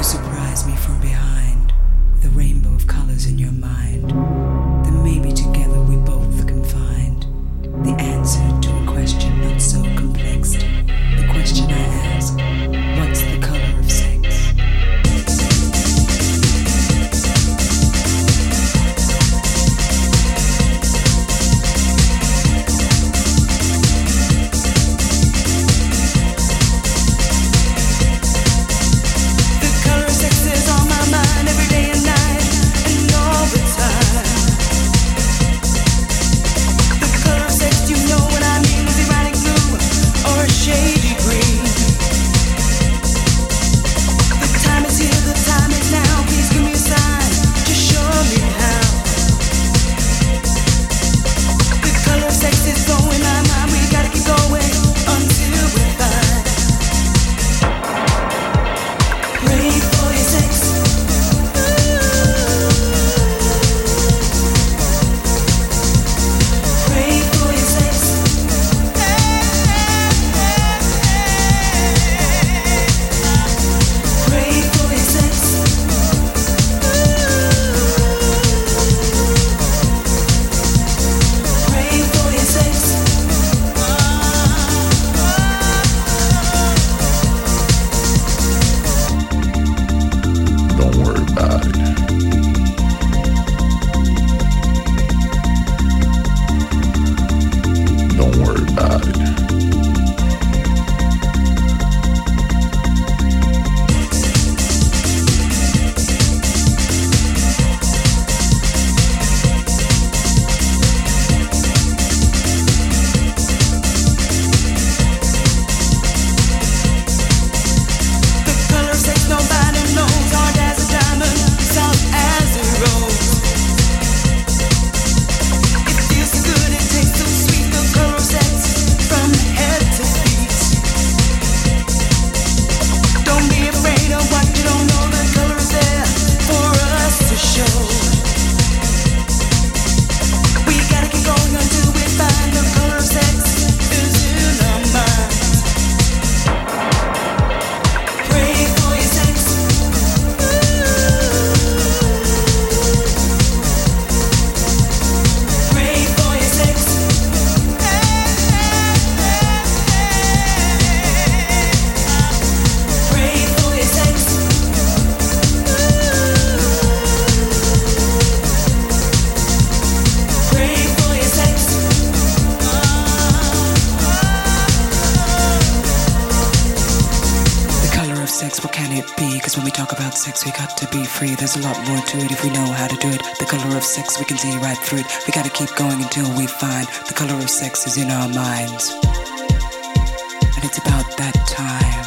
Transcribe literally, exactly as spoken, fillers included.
surprise me from behind with a rainbow of colors in your mind. Then maybe together we both can find the answer to a question not so complex. The question I ask, what's the color of sex? There's a lot more to it if we know how to do it. The color of sex, we can see right through it. We gotta keep going until we find the color of sex is in our minds. And it's about that time.